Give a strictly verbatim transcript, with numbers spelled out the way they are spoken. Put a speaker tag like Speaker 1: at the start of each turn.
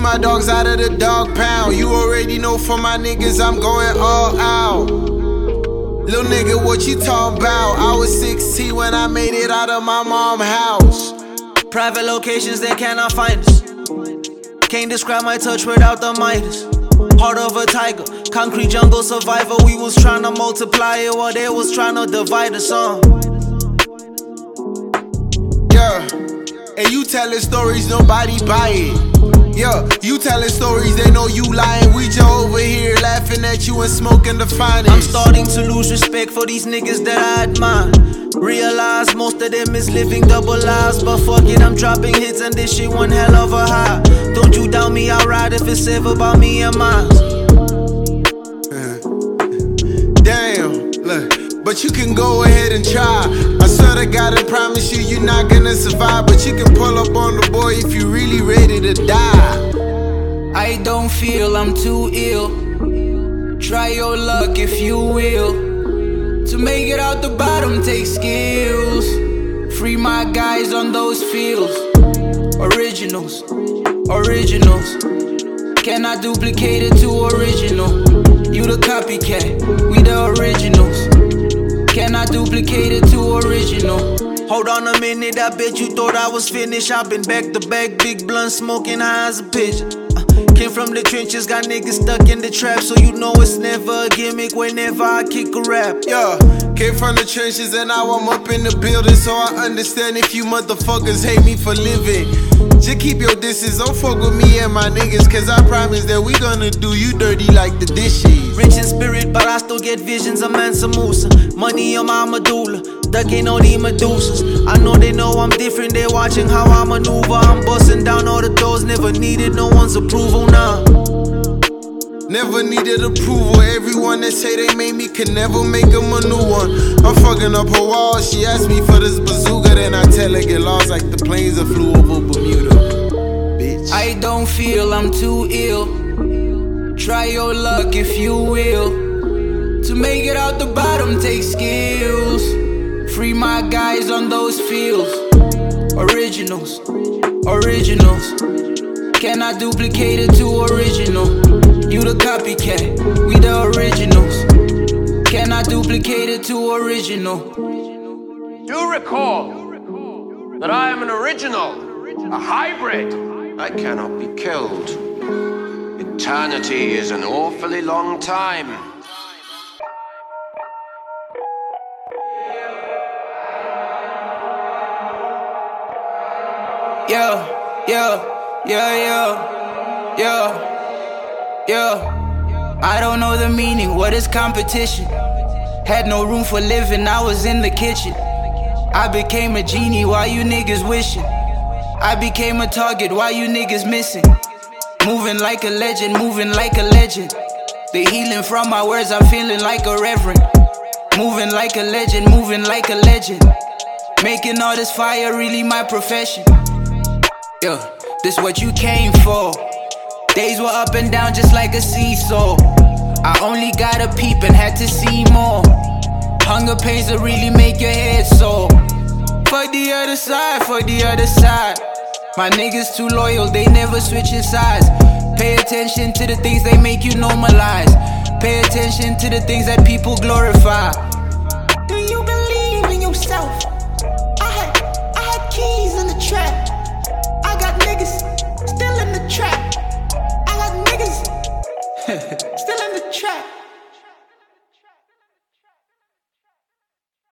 Speaker 1: my dogs out of the dog pound. You already know for my niggas I'm going all out. Lil' nigga, what you talking about? I was sixteen when I made it out of my mom's house.
Speaker 2: Private locations, they cannot find us. Can't describe my touch without the Midas. Heart of a tiger, concrete jungle survivor. We was tryna multiply it while they was tryna divide us on.
Speaker 1: Yeah, and you telling stories, nobody buy it. Yeah, you telling stories, they know you lying. We just over here laughing at you and smoking the finest.
Speaker 2: I'm starting to lose respect for these niggas that I admire. Realize most of them is living double lives, but fuck it, I'm dropping hits and this shit one hell of a high. Don't you doubt me, I'll ride if it's ever about me and mine.
Speaker 1: Damn, look, but you can go ahead and try. I swear to God, I promise you, you're not gonna survive. But you can pull up on the boy if you really ready to die.
Speaker 3: I don't feel I'm too ill. Try your luck if you will. To make it out the bottom takes skills. Free my guys on those fields. Originals, originals. Cannot duplicate it to original. You the copycat, we the originals. Cannot duplicate it to original.
Speaker 2: Hold on a minute, I bet you thought I was finished. I've been back to back, big blunt smoking high as a pigeon. Came from the trenches, got niggas stuck in the trap, so you know it's never a gimmick whenever I kick a rap.
Speaker 1: Yeah, came from the trenches and now I'm up in the building, so I understand if you motherfuckers hate me for living. Just keep your distance, don't fuck with me and my niggas, cause I promise that we gonna do you dirty like the dishes.
Speaker 2: Rich in spirit, but I still get visions of Mansa Musa. Money on my medulla, ducking all these Medusas. I know they know I'm different, they watching how I maneuver. I'm busting down all the doors, never needed no one's approval now.
Speaker 1: Never needed approval, everyone that say they made me can never make them a new one. I'm fucking up her wall, she asked me for this bazooka, then I tell her get lost like the planes that flew over Bermuda. Bitch.
Speaker 3: I don't feel I'm too ill. Try your luck if you will. To make it out the bottom takes skills. Free my guys on those fields. Originals, originals. Cannot duplicate it to original. You the copycat, we the originals. Cannot duplicate it to original.
Speaker 4: Do recall that I am an original, a hybrid. I cannot be killed. Eternity is an awfully long time.
Speaker 3: Yeah, yeah, yeah, yeah, yeah. Yeah, I don't know the meaning, what is competition? Had no room for living, I was in the kitchen. I became a genie, why you niggas wishing? I became a target, why you niggas missing? Moving like a legend, moving like a legend. The healing from my words, I'm feeling like a reverend. Moving like a legend, moving like a legend. Making all this fire really my profession. Yeah, this what you came for. Days were up and down just like a seesaw. I only got a peep and had to see more. Hunger pains that really make your head sore. Fuck the other side, fuck the other side. My niggas too loyal, they never switching sides. Pay attention to the things they make you normalize. Pay attention to the things that people glorify.
Speaker 5: Do you believe in yourself? I had, I had keys in the trap. I got niggas still in the trap. I got niggas